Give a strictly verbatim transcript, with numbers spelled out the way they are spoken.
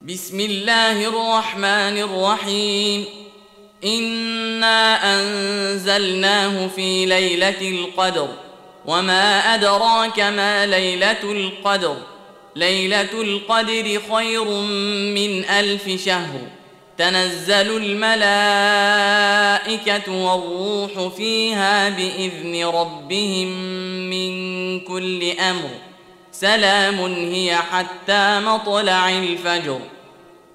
بسم الله الرحمن الرحيم إنا أنزلناه في ليلة القدر وما أدراك ما ليلة القدر ليلة القدر خير من ألف شهر تنزل الملائكة والروح فيها بإذن ربهم من كل أمر سلام هي حتى مطلع الفجر.